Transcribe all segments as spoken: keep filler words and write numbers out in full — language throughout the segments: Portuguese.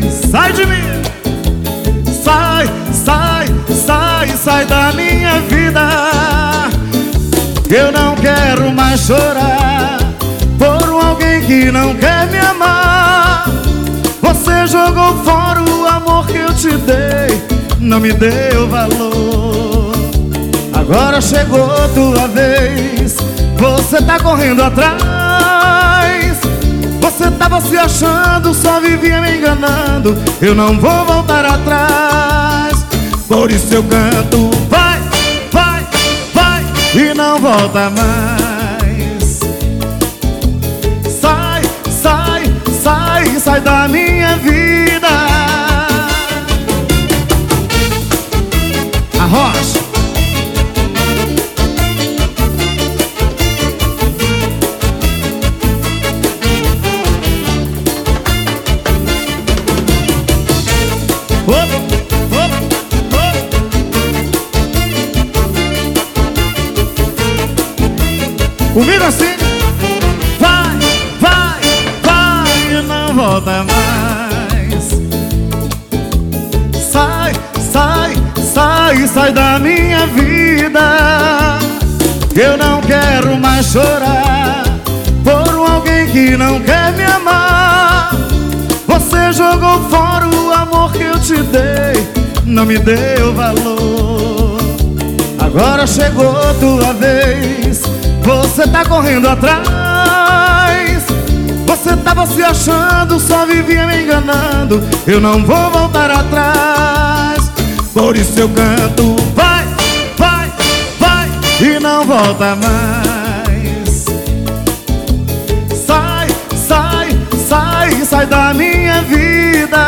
Sai de mim! Sai, sai, sai, sai da minha vida. Eu não quero mais chorar por alguém que não quer me amar. Você jogou fora o amor que eu te dei, não me deu valor. Agora chegou tua vez, você tá correndo atrás. Você tava se achando, só vivia me enganando. Eu não vou voltar atrás. Por isso eu canto, vai, vai, vai, e não volta mais. Sai, sai, sai, sai da minha vida. Arrocha. Opa, opa, opa. Comigo assim. Vai, vai, vai e não volta mais. Sai, sai, sai, sai da minha vida. Eu não quero mais chorar por alguém que não quer me amar. Você jogou fora o amor que eu te dei, não me deu valor. Agora chegou tua vez, você tá correndo atrás. Você tava se achando, só vivia me enganando. Eu não vou voltar atrás. Por isso eu canto, vai, vai, vai, e não volta mais. Sai, sai, sai, sai da minha vida.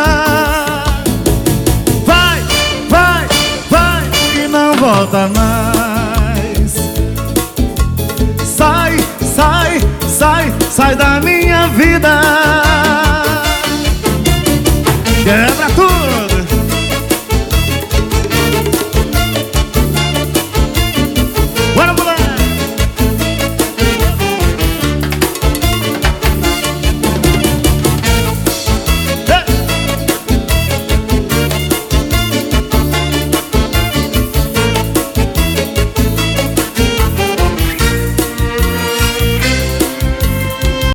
Vai, vai, vai e não volta mais. Sai, sai, sai, sai da minha vida. Quebra tudo.